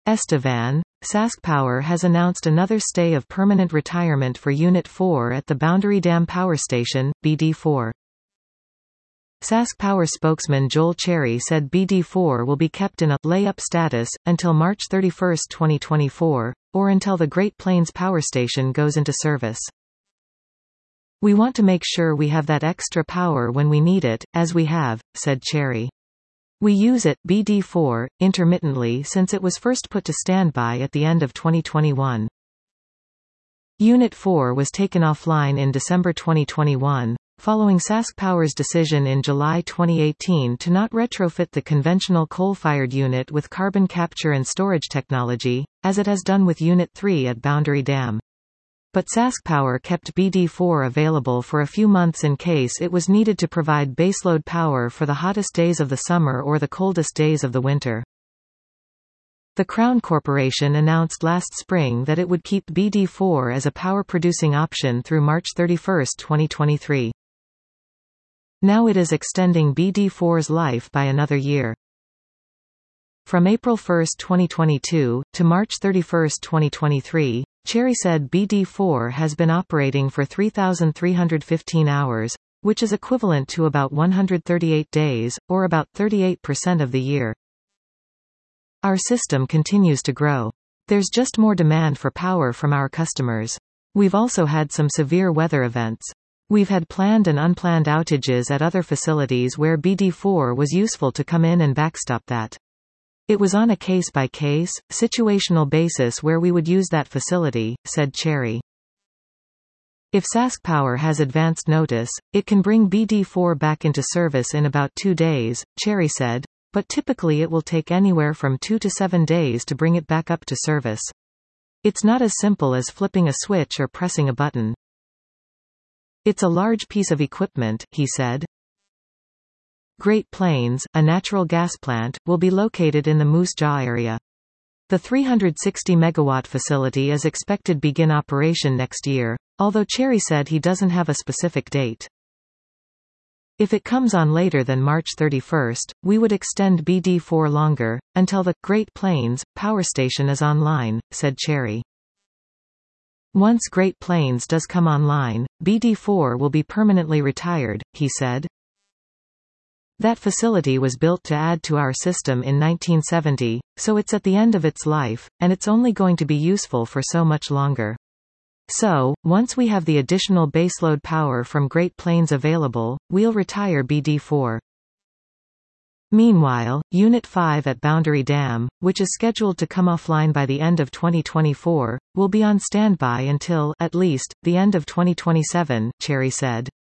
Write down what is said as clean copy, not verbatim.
Estevan, SaskPower has announced another stay of permanent retirement for Unit 4 at the Boundary Dam Power Station, BD4. SaskPower spokesman Joel Cherry said BD4 will be kept in a layup status until March 31, 2024, or until the Great Plains Power Station goes into service. "We want to make sure we have that extra power when we need it, as we have," said Cherry. "We use it, BD4, intermittently since it was first put to standby at the end of 2021. Unit 4 was taken offline in December 2021, following SaskPower's decision in July 2018 to not retrofit the conventional coal-fired unit with carbon capture and storage technology, as it has done with Unit 3 at Boundary Dam. But SaskPower kept BD4 available for a few months in case it was needed to provide baseload power for the hottest days of the summer or the coldest days of the winter." The Crown Corporation announced last spring that it would keep BD4 as a power-producing option through March 31, 2023. Now it is extending BD4's life by another year. From April 1, 2022, to March 31, 2023, Cherry said BD4 has been operating for 3,315 hours, which is equivalent to about 138 days, or about 38% of the year. "Our system continues to grow. There's just more demand for power from our customers. We've also had some severe weather events. We've had planned and unplanned outages at other facilities where BD4 was useful to come in and backstop that. It was on a case-by-case, situational basis where we would use that facility," said Cherry. If SaskPower has advanced notice, it can bring BD4 back into service in about 2 days, Cherry said, but typically it will take anywhere from 2 to 7 days to bring it back up to service. "It's not as simple as flipping a switch or pressing a button. It's a large piece of equipment," he said. Great Plains, a natural gas plant, will be located in the Moose Jaw area. The 360-megawatt facility is expected to begin operation next year, although Cherry said he doesn't have a specific date. "If it comes on later than March 31, we would extend BD4 longer, until the Great Plains Power Station is online," said Cherry. "Once Great Plains does come online, BD4 will be permanently retired," he said. "That facility was built to add to our system in 1970, so it's at the end of its life, and it's only going to be useful for so much longer. So, once we have the additional baseload power from Great Plains available, we'll retire BD4. Meanwhile, Unit 5 at Boundary Dam, which is scheduled to come offline by the end of 2024, will be on standby until, at least, the end of 2027, Cherry said.